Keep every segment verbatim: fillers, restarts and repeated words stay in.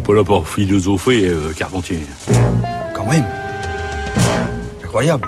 pas là pour philosopher, euh, Carpentier. Quand même. Incroyable.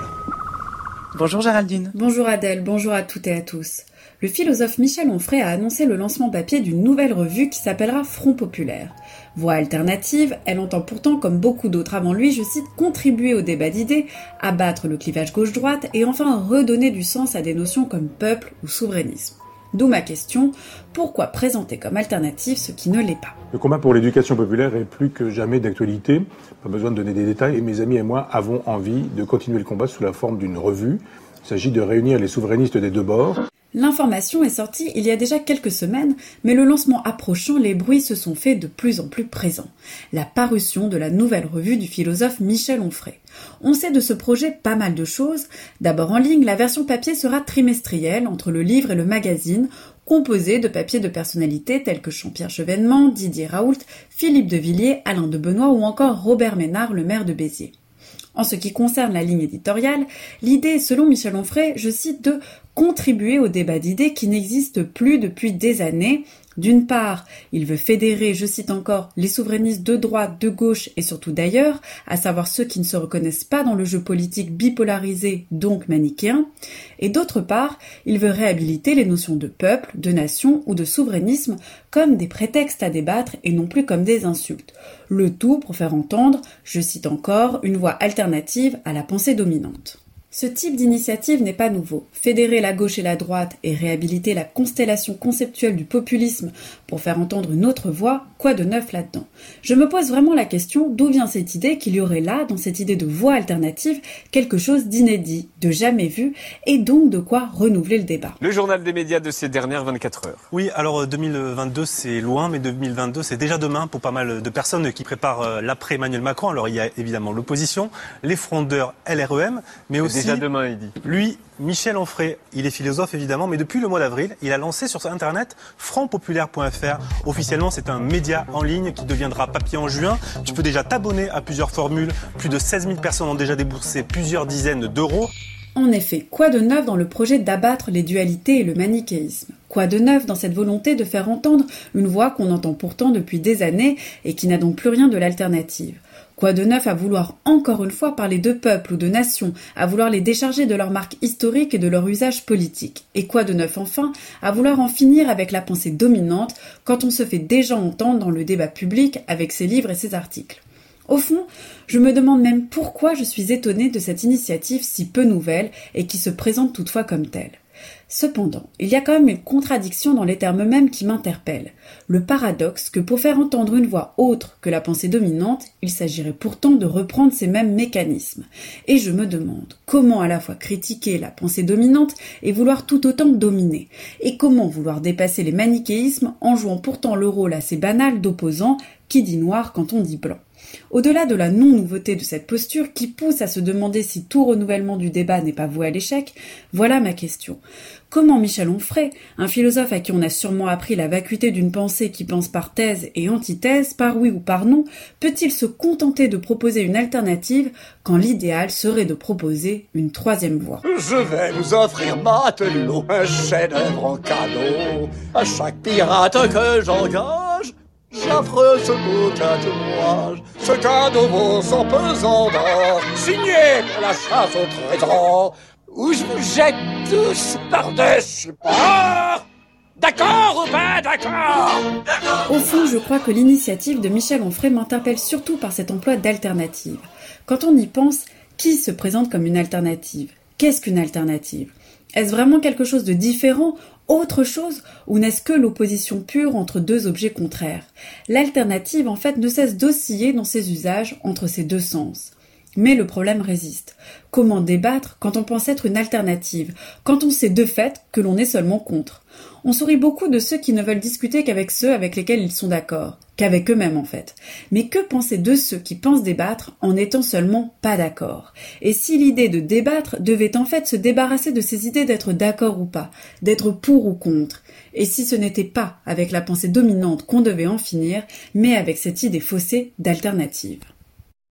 Bonjour Géraldine. Bonjour Adèle, bonjour à toutes et à tous. Le philosophe Michel Onfray a annoncé le lancement papier d'une nouvelle revue qui s'appellera Front Populaire. Voix alternative, elle entend pourtant, comme beaucoup d'autres avant lui, je cite, contribuer au débat d'idées, abattre le clivage gauche-droite et enfin redonner du sens à des notions comme peuple ou souverainisme. D'où ma question, pourquoi présenter comme alternative ce qui ne l'est pas ? Le combat pour l'éducation populaire est plus que jamais d'actualité. Pas besoin de donner des détails et mes amis et moi avons envie de continuer le combat sous la forme d'une revue. Il s'agit de réunir les souverainistes des deux bords. L'information est sortie il y a déjà quelques semaines, mais le lancement approchant, les bruits se sont faits de plus en plus présents. La parution de la nouvelle revue du philosophe Michel Onfray. On sait de ce projet pas mal de choses. D'abord en ligne, la version papier sera trimestrielle entre le livre et le magazine, composée de papiers de personnalités tels que Jean-Pierre Chevènement, Didier Raoult, Philippe de Villiers, Alain de Benoît ou encore Robert Ménard, le maire de Béziers. En ce qui concerne la ligne éditoriale, l'idée est, selon Michel Onfray, je cite, de contribuer au débat d'idées qui n'existe plus depuis des années. D'une part, il veut fédérer, je cite encore, les souverainistes de droite, de gauche et surtout d'ailleurs, à savoir ceux qui ne se reconnaissent pas dans le jeu politique bipolarisé, donc manichéen. Et d'autre part, il veut réhabiliter les notions de peuple, de nation ou de souverainisme comme des prétextes à débattre et non plus comme des insultes. Le tout pour faire entendre, je cite encore, une voix alternative à la pensée dominante. Ce type d'initiative n'est pas nouveau. Fédérer la gauche et la droite et réhabiliter la constellation conceptuelle du populisme pour faire entendre une autre voix, quoi de neuf là-dedans ? Je me pose vraiment la question d'où vient cette idée qu'il y aurait là, dans cette idée de voix alternative, quelque chose d'inédit, de jamais vu, et donc de quoi renouveler le débat. Le journal des médias de ces dernières vingt-quatre heures. Oui, alors deux mille vingt-deux c'est loin, mais deux mille vingt-deux c'est déjà demain pour pas mal de personnes qui préparent l'après Emmanuel Macron. Alors il y a évidemment l'opposition, les frondeurs L R E M, mais aussi... Déjà demain, il dit. Lui, Michel Onfray, il est philosophe évidemment, mais depuis le mois d'avril, il a lancé sur internet front populaire point f r. Officiellement, c'est un média en ligne qui deviendra papier en juin. Tu peux déjà t'abonner à plusieurs formules. Plus de seize mille personnes ont déjà déboursé plusieurs dizaines d'euros. En effet, quoi de neuf dans le projet d'abattre les dualités et le manichéisme ? Quoi de neuf dans cette volonté de faire entendre une voix qu'on entend pourtant depuis des années et qui n'a donc plus rien de l'alternative ? Quoi de neuf à vouloir encore une fois parler de peuple ou de nation, à vouloir les décharger de leur marque historique et de leur usage politique ? Et quoi de neuf enfin à vouloir en finir avec la pensée dominante quand on se fait déjà entendre dans le débat public avec ses livres et ses articles ? Au fond, je me demande même pourquoi je suis étonnée de cette initiative si peu nouvelle et qui se présente toutefois comme telle. Cependant, il y a quand même une contradiction dans les termes mêmes qui m'interpellent. Le paradoxe que pour faire entendre une voix autre que la pensée dominante, il s'agirait pourtant de reprendre ces mêmes mécanismes. Et je me demande comment à la fois critiquer la pensée dominante et vouloir tout autant dominer. Et comment vouloir dépasser les manichéismes en jouant pourtant le rôle assez banal d'opposant qui dit noir quand on dit blanc. Au-delà de la non-nouveauté de cette posture qui pousse à se demander si tout renouvellement du débat n'est pas voué à l'échec, voilà ma question. Comment Michel Onfray, un philosophe à qui on a sûrement appris la vacuité d'une pensée qui pense par thèse et antithèse, par oui ou par non, peut-il se contenter de proposer une alternative quand l'idéal serait de proposer une troisième voie ? Je vais vous offrir matelot, un chef-d'œuvre en cadeau, à chaque pirate que j'engage. J'offre ce beau tatouage, ce cadeau vaut son pesant d'or, signé pour la chasse au trésor, où je vous jette tous par-dessus bord. D'accord ou pas d'accord ? Au fond, je crois que l'initiative de Michel Onfray m'interpelle surtout par cet emploi d'alternative. Quand on y pense, qui se présente comme une alternative ? Qu'est-ce qu'une alternative ? Est-ce vraiment quelque chose de différent ? Autre chose, ou n'est-ce que l'opposition pure entre deux objets contraires ? L'alternative, en fait, ne cesse d'osciller dans ses usages entre ces deux sens. Mais le problème résiste. Comment débattre quand on pense être une alternative, quand on sait de fait que l'on est seulement contre ? On sourit beaucoup de ceux qui ne veulent discuter qu'avec ceux avec lesquels ils sont d'accord, qu'avec eux-mêmes en fait. Mais que penser de ceux qui pensent débattre en étant seulement pas d'accord ? Et si l'idée de débattre devait en fait se débarrasser de ces idées d'être d'accord ou pas, d'être pour ou contre ? Et si ce n'était pas avec la pensée dominante qu'on devait en finir, mais avec cette idée faussée d'alternative ?